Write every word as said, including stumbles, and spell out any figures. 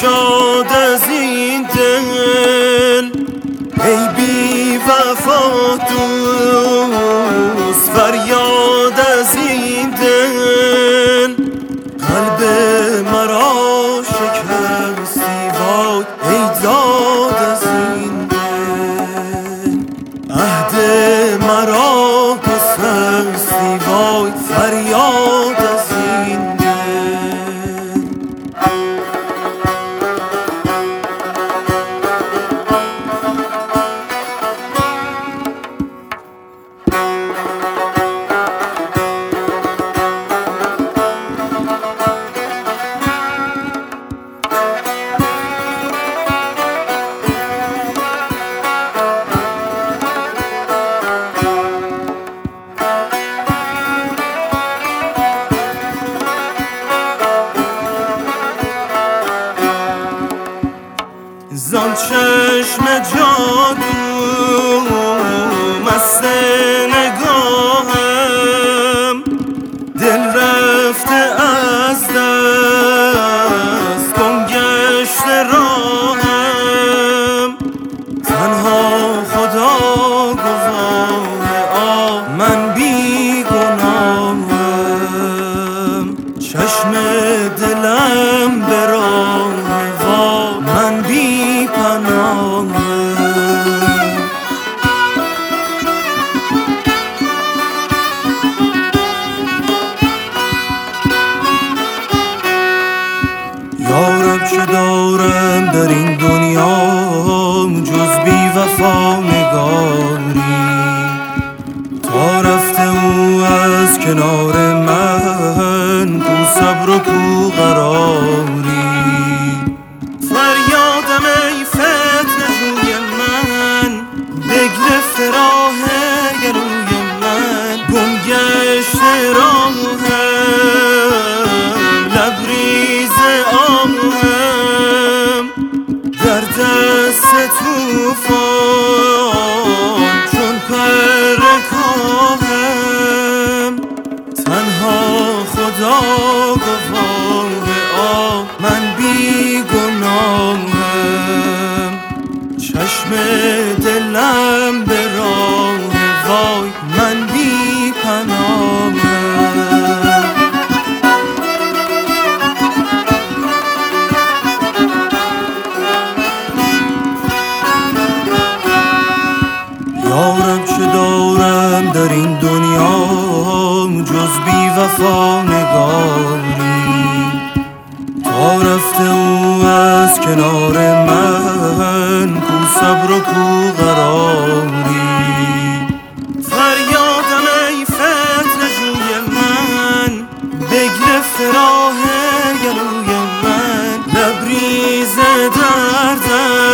شاد از این دل ای بی وفا دوست، فریاد از این دل قلب مرا شکستی وای ای داد از این دل، عهد مرا گسستی وای فریاد از این دل. زان چشم جادو مست نگاهم، دل رفته از دست گم گشته راهم، تنها خدا گواهه آه من بی گناهم، چشم دلم به راه وا من بی پناهم. یارب چه دارم در این دنیا جز بی وفا نگاری، تا رفته او از کنار من کو صبر و کو قراری. فریادم ای فتنه جوی من، بگرفته راه گلوی من، گم گشته راهم، لبریز آهم، در دست توفان چون پر کاهم، تنها خدا گواهه آه من بی گناهم، چشم دلم به راه وای من بی پناهم. یارب چه دارم در این دنیا جز بی وفا نگاری، تا رفته او از کنار من کو صبر و کو قراری. فریادم ای فتنه جوی من، بگرفته راه گلوی من، لبریز دردم